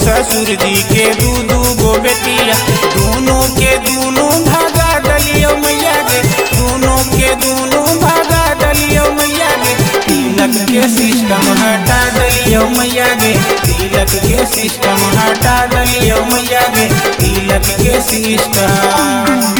ससुर जी के दू गो बेटिया, दोनों के दोनों भागा डलियो मैया गे, दोनों के दोनों भागा डलियो मैया गे। तिलक के सिस्टम हटा डलियो मैया गे, तिलक के सिस्टम हटा डलियो मैया गे, तिलक के सिस्टम।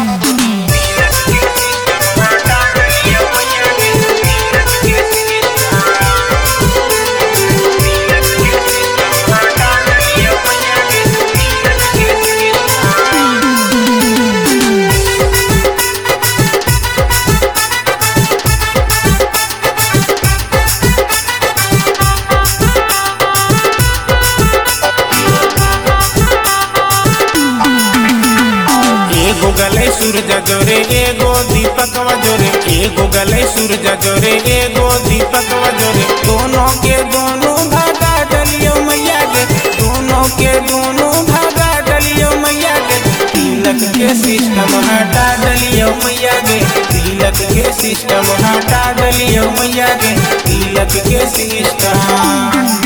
एगो गले सूरज जोरे एगो दीपकवा जोरे, एगो गले सूरज जोरे एगो दीपकवा जोरे। दोनों के दोनों भागा डलियो मैया गे, दोनों के दोनों भागा डलियो मैया गे। तिलक के सिस्टम हटा डलियो मैया गे, तिलक के सिस्टम हटा डलियो मैया गे, तिलक के सिस्टम।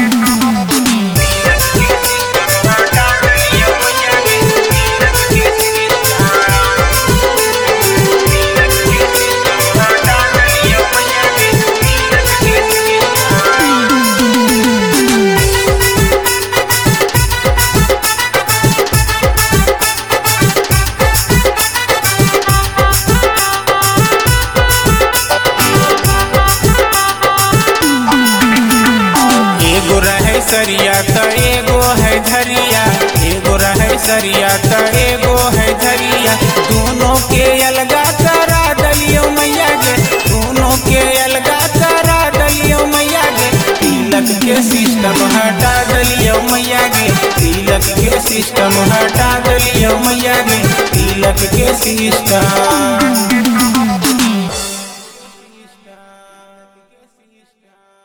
एगो रहे सरिया त एगो है धरिया, एगो रहे सरिया त एगो है धरिया। दोनों के अलगा करा डलियो मैया गे, दोनों के अलगा करा डलियो मैया गे। तिलक के सिस्टम हटा डलियो मैया गे, तिलक के सिस्टम हटा डलियो मैया गे, तिलक के सिस्टम।